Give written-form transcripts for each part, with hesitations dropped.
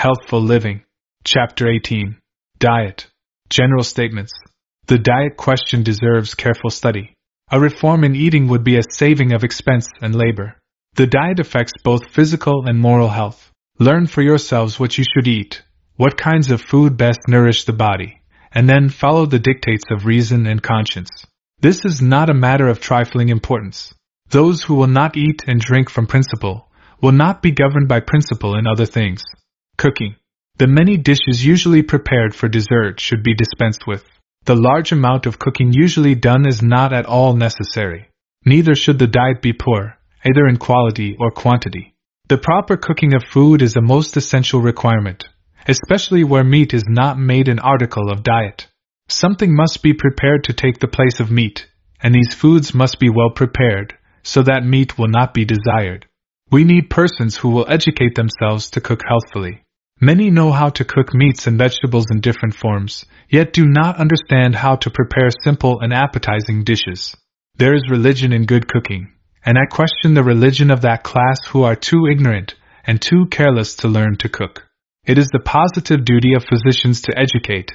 Healthful Living. Chapter 18. Diet. General Statements. The diet question deserves careful study. A reform in eating would be a saving of expense and labor. The diet affects both physical and moral health. Learn for yourselves what you should eat, what kinds of food best nourish the body, and then follow the dictates of reason and conscience. This is not a matter of trifling importance. Those who will not eat and drink from principle will not be governed by principle in other things. Cooking. The many dishes usually prepared for dessert should be dispensed with. The large amount of cooking usually done is not at all necessary. Neither should the diet be poor, either in quality or quantity. The proper cooking of food is a most essential requirement, especially where meat is not made an article of diet. Something must be prepared to take the place of meat, and these foods must be well prepared, so that meat will not be desired. We need persons who will educate themselves to cook healthfully. Many know how to cook meats and vegetables in different forms, yet do not understand how to prepare simple and appetizing dishes. There is religion in good cooking, and I question the religion of that class who are too ignorant and too careless to learn to cook. It is the positive duty of physicians to educate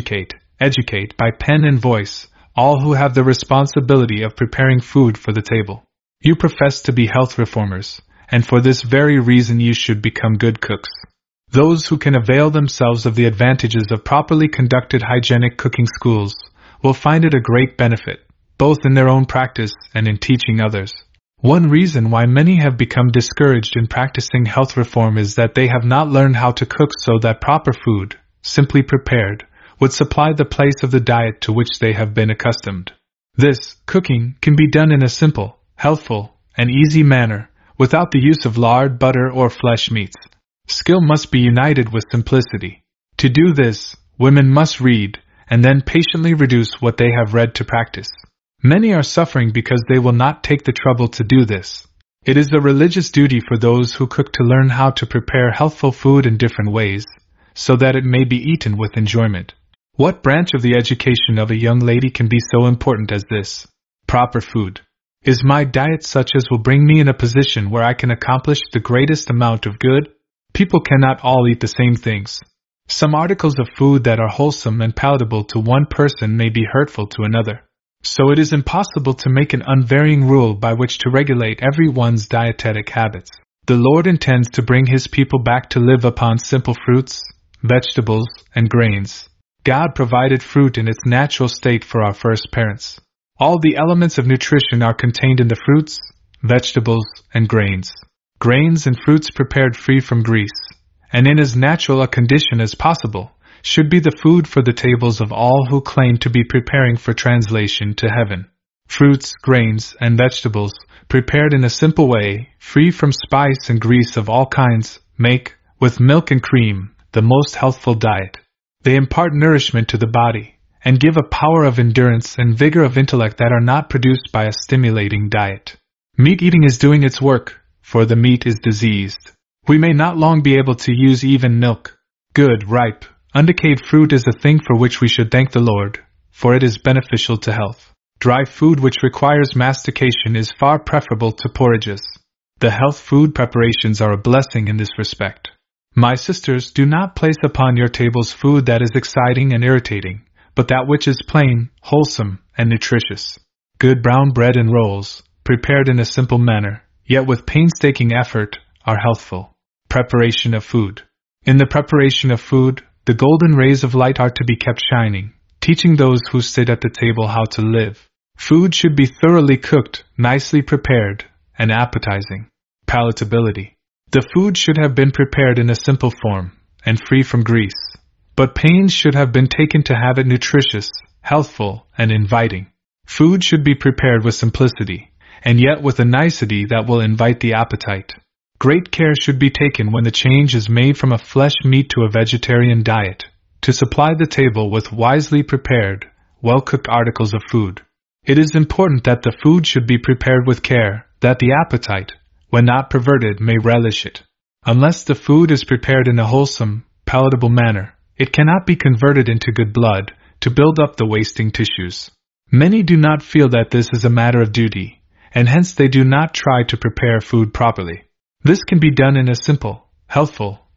by pen and voice all who have the responsibility of preparing food for the table. You profess to be health reformers, and for this very reason you should become good cooks. Those who can avail themselves of the advantages of properly conducted hygienic cooking schools will find it a great benefit, both in their own practice and in teaching others. One reason why many have become discouraged in practicing health reform is that they have not learned how to cook so that proper food, simply prepared, would supply the place of the diet to which they have been accustomed. This cooking can be done in a simple, healthful, and easy manner, without the use of lard, butter, or flesh meats. Skill must be united with simplicity. To do this, women must read, and then patiently reduce what they have read to practice. Many are suffering because they will not take the trouble to do this. It is a religious duty for those who cook to learn how to prepare healthful food in different ways, so that it may be eaten with enjoyment. What branch of the education of a young lady can be so important as this? Proper food. Is my diet such as will bring me in a position where I can accomplish the greatest amount of good? People cannot all eat the same things. Some articles of food that are wholesome and palatable to one person may be hurtful to another. So it is impossible to make an unvarying rule by which to regulate everyone's dietetic habits. The Lord intends to bring His people back to live upon simple fruits, vegetables, and grains. God provided fruit in its natural state for our first parents. All the elements of nutrition are contained in the fruits, vegetables, and grains. Grains and fruits prepared free from grease, and in as natural a condition as possible, should be the food for the tables of all who claim to be preparing for translation to heaven. Fruits, grains, and vegetables, prepared in a simple way, free from spice and grease of all kinds, make, with milk and cream, the most healthful diet. They impart nourishment to the body, and give a power of endurance and vigor of intellect that are not produced by a stimulating diet. Meat eating is doing its work, for the meat is diseased. We may not long be able to use even milk. Good, ripe, undecayed fruit is a thing for which we should thank the Lord, for it is beneficial to health. Dry food which requires mastication is far preferable to porridges. The health food preparations are a blessing in this respect. My sisters, do not place upon your tables food that is exciting and irritating, but that which is plain, wholesome, and nutritious. Good brown bread and rolls, prepared in a simple manner, yet with painstaking effort, are healthful. Preparation of food. In the preparation of food, the golden rays of light are to be kept shining, teaching those who sit at the table how to live. Food should be thoroughly cooked, nicely prepared, and appetizing. Palatability. The food should have been prepared in a simple form, and free from grease, but pains should have been taken to have it nutritious, healthful, and inviting. Food should be prepared with simplicity, and yet with a nicety that will invite the appetite. Great care should be taken when the change is made from a flesh meat to a vegetarian diet, to supply the table with wisely prepared, well-cooked articles of food. It is important that the food should be prepared with care, that the appetite, when not perverted, may relish it. Unless the food is prepared in a wholesome, palatable manner, it cannot be converted into good blood, to build up the wasting tissues. Many do not feel that this is a matter of duty, and hence they do not try to prepare food properly. This can be done in a simple, healthful,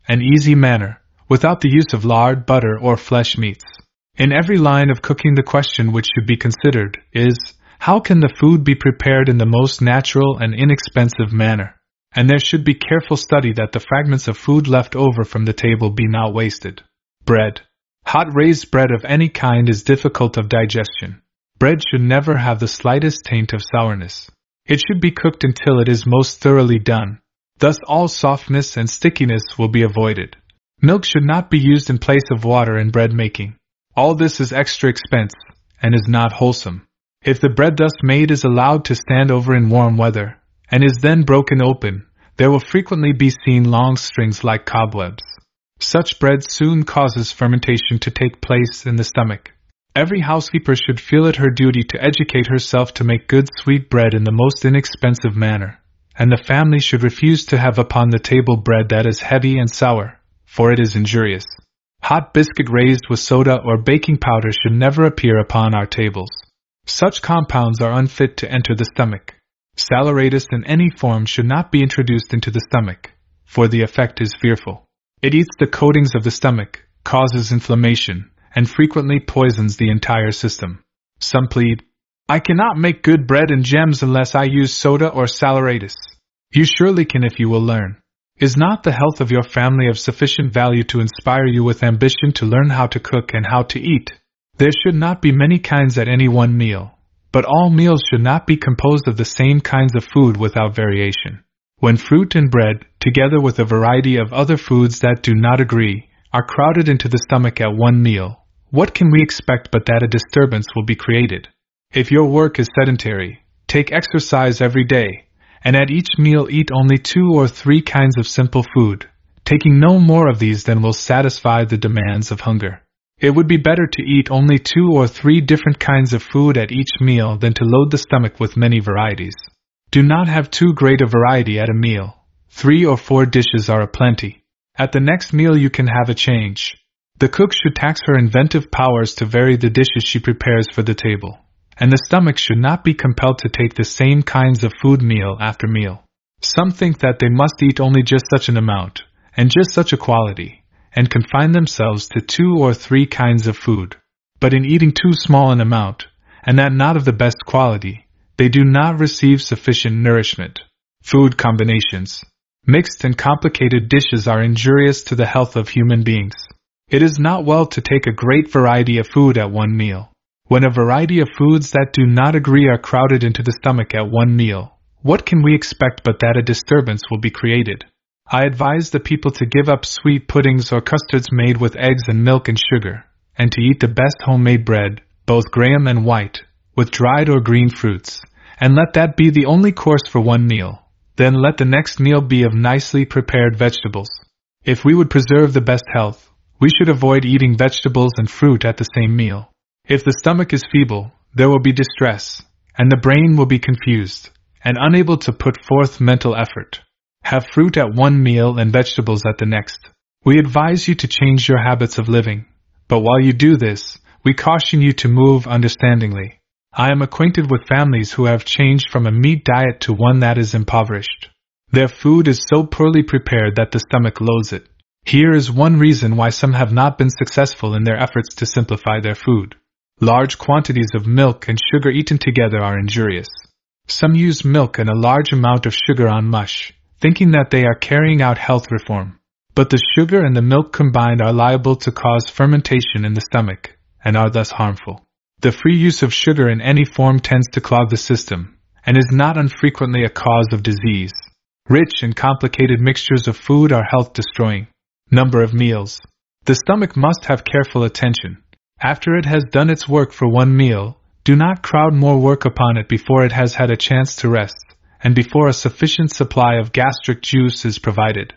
and easy manner, without the use of lard, butter, or flesh meats. In every line of cooking, the question which should be considered is, how can the food be prepared in the most natural and inexpensive manner? And there should be careful study that the fragments of food left over from the table be not wasted. Bread. Hot raised bread of any kind is difficult of digestion. Bread should never have the slightest taint of sourness. It should be cooked until it is most thoroughly done. Thus all softness and stickiness will be avoided. Milk should not be used in place of water in bread making. All this is extra expense, and is not wholesome. If the bread thus made is allowed to stand over in warm weather, and is then broken open, there will frequently be seen long strings like cobwebs. Such bread soon causes fermentation to take place in the stomach. Every housekeeper should feel it her duty to educate herself to make good sweet bread in the most inexpensive manner, and the family should refuse to have upon the table bread that is heavy and sour, for it is injurious. Hot biscuit raised with soda or baking powder should never appear upon our tables. Such compounds are unfit to enter the stomach. Saleratus in any form should not be introduced into the stomach, for the effect is fearful. It eats the coatings of the stomach, causes inflammation, and frequently poisons the entire system. Some plead, I cannot make good bread and gems unless I use soda or saleratus. You surely can if you will learn. Is not the health of your family of sufficient value to inspire you with ambition to learn how to cook and how to eat? There should not be many kinds at any one meal, but all meals should not be composed of the same kinds of food without variation. When fruit and bread, together with a variety of other foods that do not agree, are crowded into the stomach at one meal, what can we expect but that a disturbance will be created? If your work is sedentary, take exercise every day, and at each meal eat only 2 or 3 kinds of simple food, taking no more of these than will satisfy the demands of hunger. It would be better to eat only 2 or 3 different kinds of food at each meal than to load the stomach with many varieties. Do not have too great a variety at a meal. 3 or 4 dishes are aplenty. At the next meal you can have a change. The cook should tax her inventive powers to vary the dishes she prepares for the table, and the stomach should not be compelled to take the same kinds of food meal after meal. Some think that they must eat only just such an amount, and just such a quality, and confine themselves to 2 or 3 kinds of food. But in eating too small an amount, and that not of the best quality, they do not receive sufficient nourishment. Food combinations. Mixed and complicated dishes are injurious to the health of human beings. It is not well to take a great variety of food at one meal. When a variety of foods that do not agree are crowded into the stomach at one meal, what can we expect but that a disturbance will be created? I advise the people to give up sweet puddings or custards made with eggs and milk and sugar, and to eat the best homemade bread, both graham and white, with dried or green fruits, and let that be the only course for one meal. Then let the next meal be of nicely prepared vegetables. If we would preserve the best health, we should avoid eating vegetables and fruit at the same meal. If the stomach is feeble, there will be distress, and the brain will be confused, and unable to put forth mental effort. Have fruit at one meal and vegetables at the next. We advise you to change your habits of living, but while you do this, we caution you to move understandingly. I am acquainted with families who have changed from a meat diet to one that is impoverished. Their food is so poorly prepared that the stomach loathes it. Here is one reason why some have not been successful in their efforts to simplify their food. Large quantities of milk and sugar eaten together are injurious. Some use milk and a large amount of sugar on mush, thinking that they are carrying out health reform. But the sugar and the milk combined are liable to cause fermentation in the stomach, and are thus harmful. The free use of sugar in any form tends to clog the system, and is not unfrequently a cause of disease. Rich and complicated mixtures of food are health-destroying. Number of meals. The stomach must have careful attention. After it has done its work for one meal, do not crowd more work upon it before it has had a chance to rest, and before a sufficient supply of gastric juice is provided.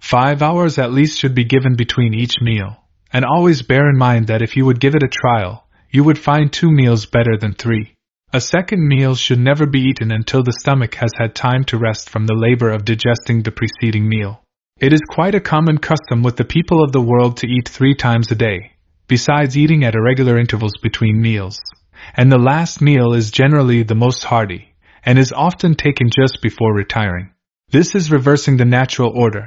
5 hours at least should be given between each meal, and always bear in mind that if you would give it a trial, you would find 2 meals better than 3. A second meal should never be eaten until the stomach has had time to rest from the labor of digesting the preceding meal. It is quite a common custom with the people of the world to eat 3 times a day, besides eating at irregular intervals between meals, and the last meal is generally the most hearty, and is often taken just before retiring. This is reversing the natural order.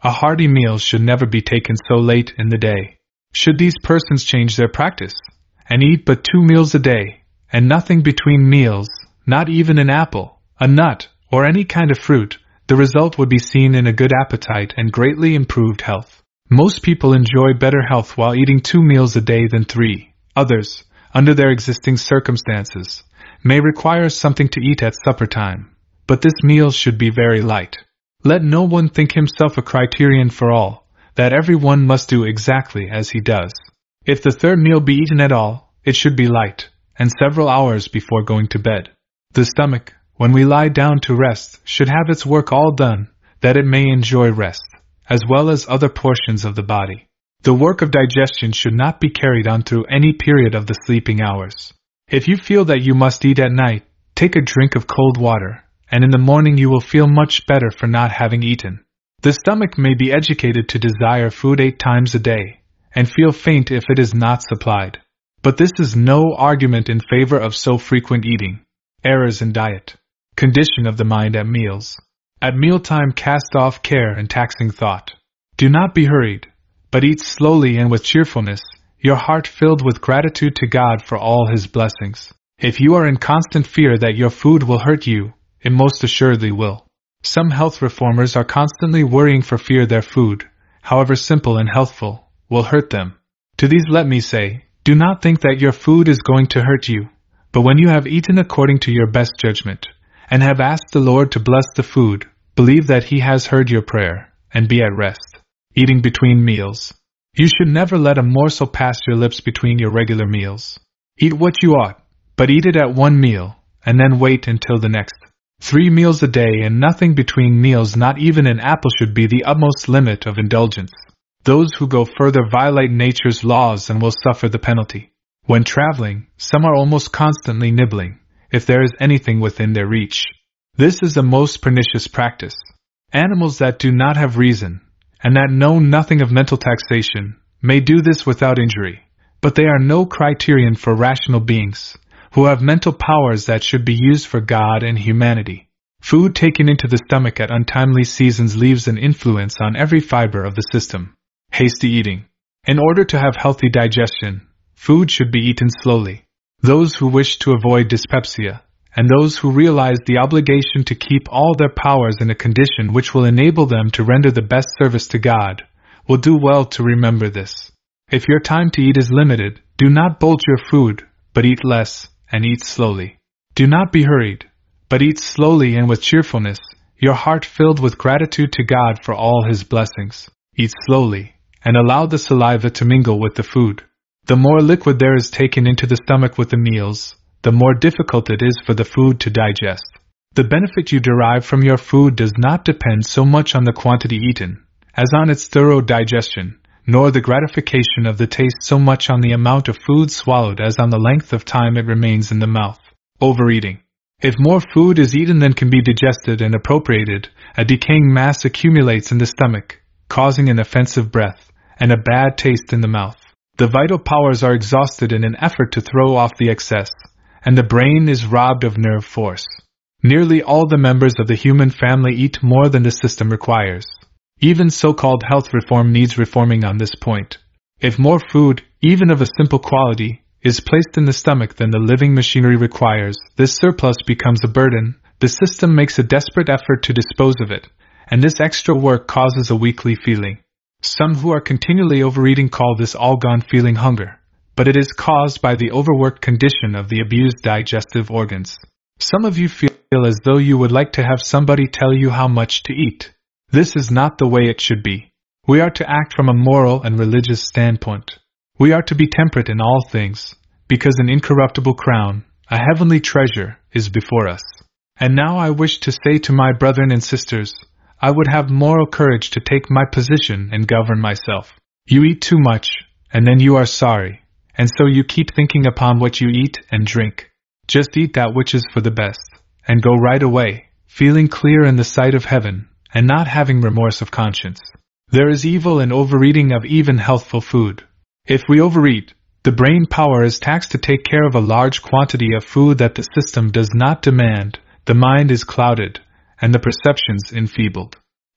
A hearty meal should never be taken so late in the day. Should these persons change their practice, and eat but 2 meals a day, and nothing between meals, not even an apple, a nut, or any kind of fruit, the result would be seen in a good appetite and greatly improved health. Most people enjoy better health while eating 2 meals a day than 3. Others, under their existing circumstances, may require something to eat at supper time, but this meal should be very light. Let no one think himself a criterion for all, that every one must do exactly as he does. If the third meal be eaten at all, it should be light, and several hours before going to bed. The stomach, when we lie down to rest, should have its work all done, that it may enjoy rest, as well as other portions of the body. The work of digestion should not be carried on through any period of the sleeping hours. If you feel that you must eat at night, take a drink of cold water, and in the morning you will feel much better for not having eaten. The stomach may be educated to desire food 8 times a day, and feel faint if it is not supplied. But this is no argument in favor of so frequent eating. Errors in diet. Condition of the mind at meals. At mealtime cast off care and taxing thought. Do not be hurried, but eat slowly and with cheerfulness, your heart filled with gratitude to God for all His blessings. If you are in constant fear that your food will hurt you, it most assuredly will. Some health reformers are constantly worrying for fear their food, however simple and healthful, will hurt them. To these let me say, do not think that your food is going to hurt you, but when you have eaten according to your best judgment, and have asked the Lord to bless the food, believe that He has heard your prayer, and be at rest. Eating between meals. You should never let a morsel pass your lips between your regular meals. Eat what you ought, but eat it at one meal, and then wait until the next. 3 meals a day and nothing between meals, not even an apple, should be the utmost limit of indulgence. Those who go further violate nature's laws and will suffer the penalty. When traveling, some are almost constantly nibbling, if there is anything within their reach. This is a most pernicious practice. Animals that do not have reason, and that know nothing of mental taxation, may do this without injury, but they are no criterion for rational beings, who have mental powers that should be used for God and humanity. Food taken into the stomach at untimely seasons leaves an influence on every fiber of the system. Hasty eating. In order to have healthy digestion, food should be eaten slowly. Those who wish to avoid dyspepsia, and those who realize the obligation to keep all their powers in a condition which will enable them to render the best service to God, will do well to remember this. If your time to eat is limited, do not bolt your food, but eat less, and eat slowly. Do not be hurried, but eat slowly and with cheerfulness, your heart filled with gratitude to God for all His blessings. Eat slowly, and allow the saliva to mingle with the food. The more liquid there is taken into the stomach with the meals, the more difficult it is for the food to digest. The benefit you derive from your food does not depend so much on the quantity eaten, as on its thorough digestion, nor the gratification of the taste so much on the amount of food swallowed as on the length of time it remains in the mouth. Overeating. If more food is eaten than can be digested and appropriated, a decaying mass accumulates in the stomach, causing an offensive breath, and a bad taste in the mouth. The vital powers are exhausted in an effort to throw off the excess, and the brain is robbed of nerve force. Nearly all the members of the human family eat more than the system requires. Even so-called health reform needs reforming on this point. If more food, even of a simple quality, is placed in the stomach than the living machinery requires, this surplus becomes a burden, the system makes a desperate effort to dispose of it, and this extra work causes a weakly feeling. Some who are continually overeating call this all-gone feeling hunger, but it is caused by the overworked condition of the abused digestive organs. Some of you feel as though you would like to have somebody tell you how much to eat. This is not the way it should be. We are to act from a moral and religious standpoint. We are to be temperate in all things, because an incorruptible crown, a heavenly treasure, is before us. And now I wish to say to my brethren and sisters, I would have moral courage to take my position and govern myself. You eat too much, and then you are sorry, and so you keep thinking upon what you eat and drink. Just eat that which is for the best, and go right away, feeling clear in the sight of heaven, and not having remorse of conscience. There is evil in overeating of even healthful food. If we overeat, the brain power is taxed to take care of a large quantity of food that the system does not demand, the mind is clouded, and the perceptions enfeebled.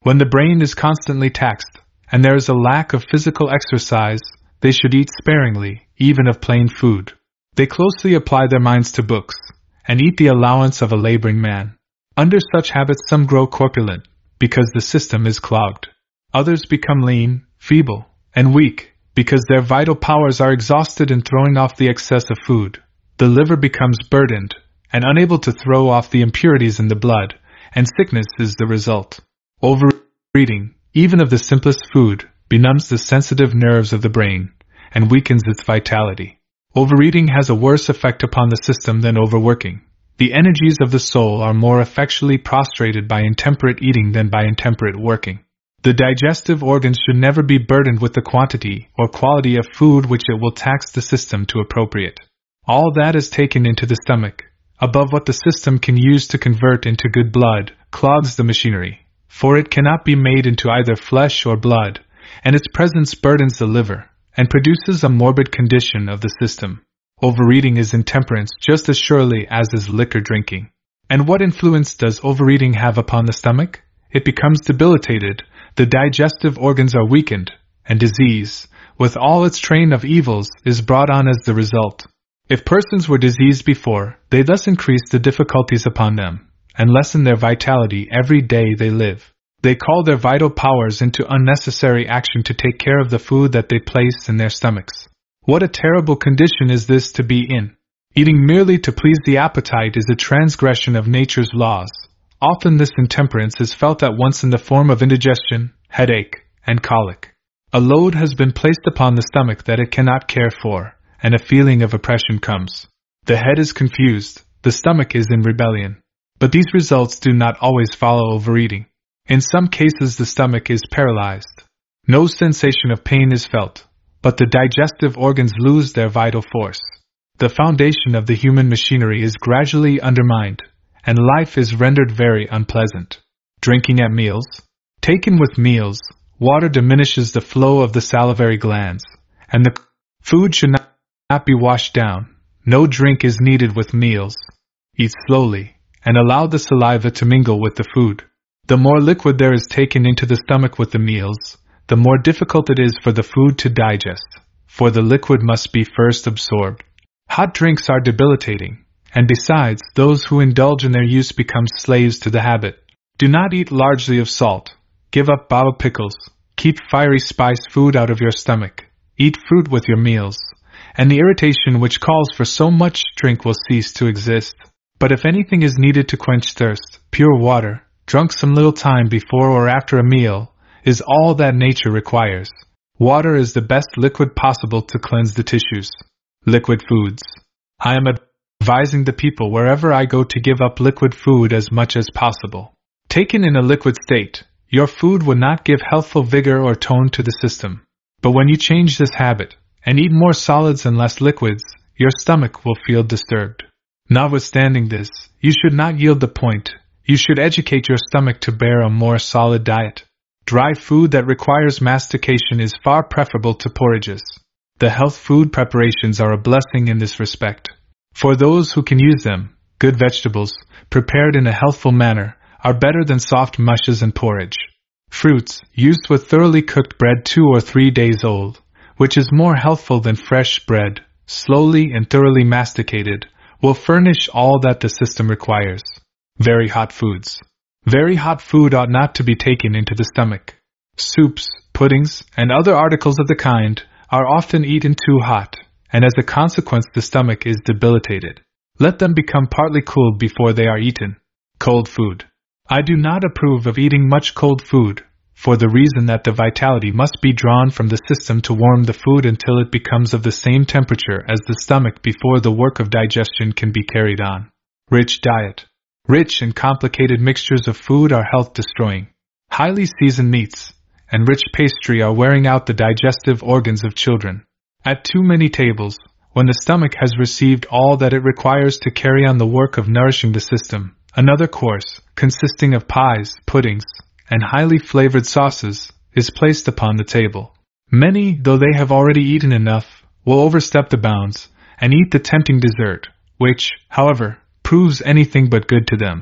When the brain is constantly taxed, and there is a lack of physical exercise, they should eat sparingly, even of plain food. They closely apply their minds to books, and eat the allowance of a laboring man. Under such habits some grow corpulent, because the system is clogged. Others become lean, feeble, and weak, because their vital powers are exhausted in throwing off the excess of food. The liver becomes burdened, and unable to throw off the impurities in the blood, and sickness is the result. Overeating, even of the simplest food, benumbs the sensitive nerves of the brain, and weakens its vitality. Overeating has a worse effect upon the system than overworking. The energies of the soul are more effectually prostrated by intemperate eating than by intemperate working. The digestive organs should never be burdened with the quantity or quality of food which it will tax the system to appropriate. All that is taken into the stomach, above what the system can use to convert into good blood, clogs the machinery, for it cannot be made into either flesh or blood, and its presence burdens the liver, and produces a morbid condition of the system. Overeating is intemperance just as surely as is liquor drinking. And what influence does overeating have upon the stomach? It becomes debilitated, the digestive organs are weakened, and disease, with all its train of evils, is brought on as the result. If persons were diseased before, they thus increase the difficulties upon them, and lessen their vitality every day they live. They call their vital powers into unnecessary action to take care of the food that they place in their stomachs. What a terrible condition is this to be in! Eating merely to please the appetite is a transgression of nature's laws. Often this intemperance is felt at once in the form of indigestion, headache, and colic. A load has been placed upon the stomach that it cannot care for, and a feeling of oppression comes. The head is confused, the stomach is in rebellion. But these results do not always follow overeating. In some cases the stomach is paralyzed. No sensation of pain is felt, but the digestive organs lose their vital force. The foundation of the human machinery is gradually undermined, and life is rendered very unpleasant. Drinking at meals. Taken with meals, water diminishes the flow of the salivary glands, and the food should not be washed down. No drink is needed with meals. Eat slowly, and allow the saliva to mingle with the food. The more liquid there is taken into the stomach with the meals, the more difficult it is for the food to digest, for the liquid must be first absorbed. Hot drinks are debilitating, and besides, those who indulge in their use become slaves to the habit. Do not eat largely of salt. Give up bottled pickles. Keep fiery spiced food out of your stomach. Eat fruit with your meals, and the irritation which calls for so much drink will cease to exist. But if anything is needed to quench thirst, pure water, drunk some little time before or after a meal, is all that nature requires. Water is the best liquid possible to cleanse the tissues. Liquid foods. I am advising the people wherever I go to give up liquid food as much as possible. Taken in a liquid state, your food would not give healthful vigor or tone to the system. But when you change this habit, and eat more solids and less liquids, your stomach will feel disturbed. Notwithstanding this, you should not yield the point. You should educate your stomach to bear a more solid diet. Dry food that requires mastication is far preferable to porridges. The health food preparations are a blessing in this respect. For those who can use them, good vegetables, prepared in a healthful manner, are better than soft mushes and porridge. Fruits, used with thoroughly cooked bread 2 or 3 days old, which is more healthful than fresh bread, slowly and thoroughly masticated, will furnish all that the system requires. Very hot foods. Very hot food ought not to be taken into the stomach. Soups, puddings, and other articles of the kind are often eaten too hot, and as a consequence the stomach is debilitated. Let them become partly cooled before they are eaten. Cold food. I do not approve of eating much cold food, for the reason that the vitality must be drawn from the system to warm the food until it becomes of the same temperature as the stomach before the work of digestion can be carried on. Rich diet. Rich and complicated mixtures of food are health-destroying. Highly seasoned meats and rich pastry are wearing out the digestive organs of children. At too many tables, when the stomach has received all that it requires to carry on the work of nourishing the system, another course, consisting of pies, puddings, and highly flavored sauces, is placed upon the table. Many, though they have already eaten enough, will overstep the bounds and eat the tempting dessert, which, however, proves anything but good to them.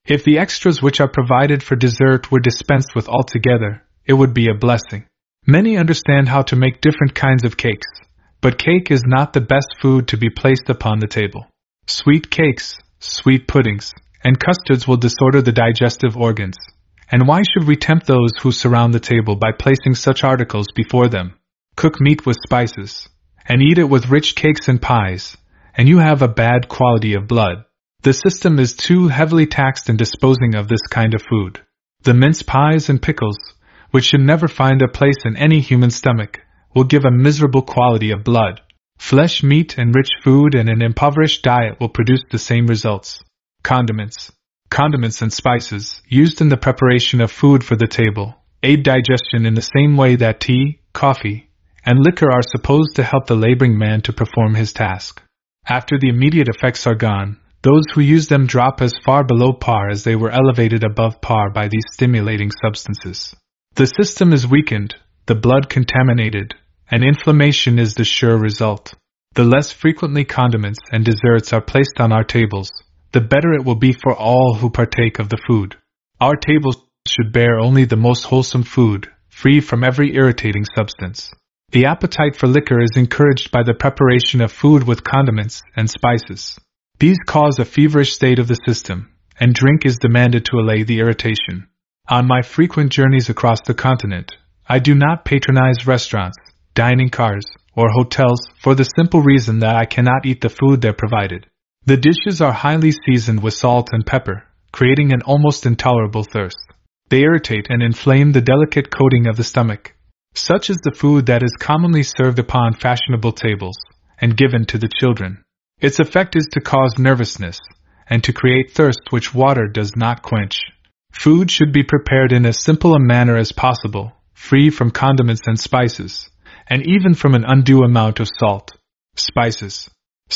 If the extras which are provided for dessert were dispensed with altogether, it would be a blessing. Many understand how to make different kinds of cakes, but cake is not the best food to be placed upon the table. Sweet cakes, sweet puddings, and custards will disorder the digestive organs. And why should we tempt those who surround the table by placing such articles before them? Cook meat with spices, and eat it with rich cakes and pies, and you have a bad quality of blood. The system is too heavily taxed in disposing of this kind of food. The mince pies and pickles, which should never find a place in any human stomach, will give a miserable quality of blood. Flesh, meat, and rich food and an impoverished diet will produce the same results. Condiments and spices, used in the preparation of food for the table, aid digestion in the same way that tea, coffee, and liquor are supposed to help the laboring man to perform his task. After the immediate effects are gone, those who use them drop as far below par as they were elevated above par by these stimulating substances. The system is weakened, the blood contaminated, and inflammation is the sure result. The less frequently condiments and desserts are placed on our tables, the better it will be for all who partake of the food. Our tables should bear only the most wholesome food, free from every irritating substance. The appetite for liquor is encouraged by the preparation of food with condiments and spices. These cause a feverish state of the system, and drink is demanded to allay the irritation. On my frequent journeys across the continent, I do not patronize restaurants, dining cars, or hotels for the simple reason that I cannot eat the food there provided. The dishes are highly seasoned with salt and pepper, creating an almost intolerable thirst. They irritate and inflame the delicate coating of the stomach. Such is the food that is commonly served upon fashionable tables, and given to the children. Its effect is to cause nervousness, and to create thirst which water does not quench. Food should be prepared in as simple a manner as possible, free from condiments and spices, and even from an undue amount of salt. Spices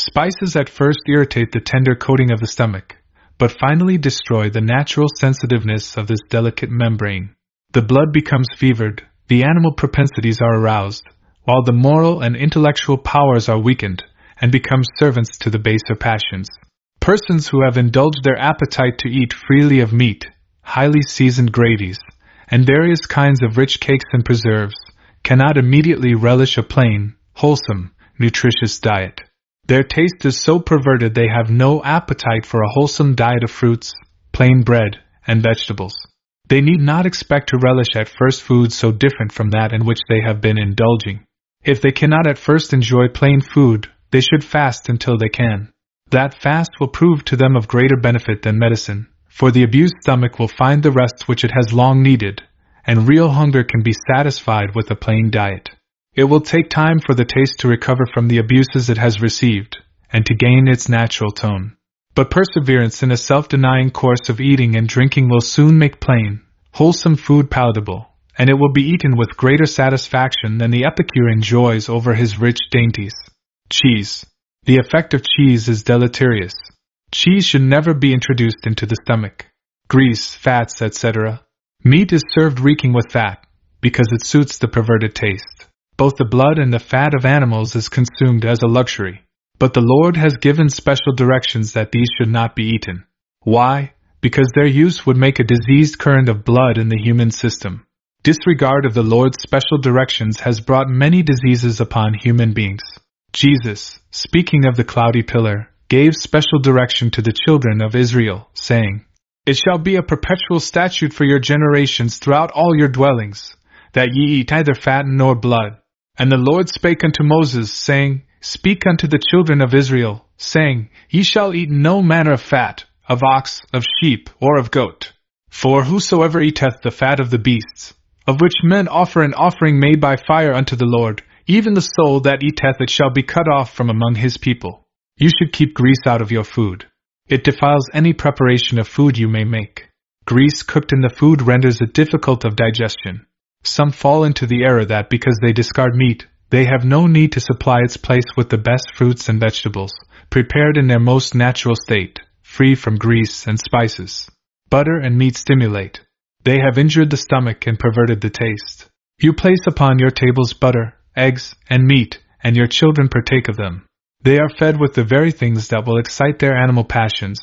at first irritate the tender coating of the stomach, but finally destroy the natural sensitiveness of this delicate membrane. The blood becomes fevered, the animal propensities are aroused, while the moral and intellectual powers are weakened, and become servants to the baser passions. Persons who have indulged their appetite to eat freely of meat, highly seasoned gravies, and various kinds of rich cakes and preserves, cannot immediately relish a plain, wholesome, nutritious diet. Their taste is so perverted they have no appetite for a wholesome diet of fruits, plain bread, and vegetables. They need not expect to relish at first food so different from that in which they have been indulging. If they cannot at first enjoy plain food, they should fast until they can. That fast will prove to them of greater benefit than medicine, for the abused stomach will find the rest which it has long needed, and real hunger can be satisfied with a plain diet. It will take time for the taste to recover from the abuses it has received, and to gain its natural tone. But perseverance in a self-denying course of eating and drinking will soon make plain, wholesome food palatable, and it will be eaten with greater satisfaction than the epicure enjoys over his rich dainties. Cheese. The effect of cheese is deleterious. Cheese should never be introduced into the stomach. Grease, fats, etc. Meat is served reeking with fat, because it suits the perverted taste. Both the blood and the fat of animals is consumed as a luxury. But the Lord has given special directions that these should not be eaten. Why? Because their use would make a diseased current of blood in the human system. Disregard of the Lord's special directions has brought many diseases upon human beings. Jesus, speaking of the cloudy pillar, gave special direction to the children of Israel, saying, "It shall be a perpetual statute for your generations throughout all your dwellings, that ye eat neither fat nor blood. And the Lord spake unto Moses, saying, Speak unto the children of Israel, saying, Ye shall eat no manner of fat, of ox, of sheep, or of goat. For whosoever eateth the fat of the beasts, of which men offer an offering made by fire unto the Lord, even the soul that eateth it shall be cut off from among his people. You should keep grease out of your food. It defiles any preparation of food you may make. Grease cooked in the food renders it difficult of digestion. Some fall into the error that because they discard meat, they have no need to supply its place with the best fruits and vegetables, prepared in their most natural state, free from grease and spices. Butter and meat stimulate. They have injured the stomach and perverted the taste. You place upon your tables butter, eggs, and meat, and your children partake of them. They are fed with the very things that will excite their animal passions,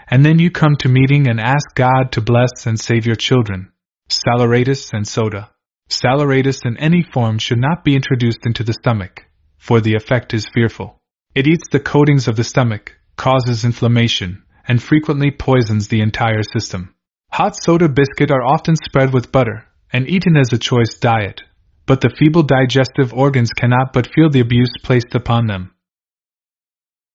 and then you come to meeting and ask God to bless and save your children. Saleratus and soda. Saleratus in any form should not be introduced into the stomach, for the effect is fearful. It eats the coatings of the stomach, causes inflammation, and frequently poisons the entire system. Hot soda biscuit are often spread with butter, and eaten as a choice diet, but the feeble digestive organs cannot but feel the abuse placed upon them.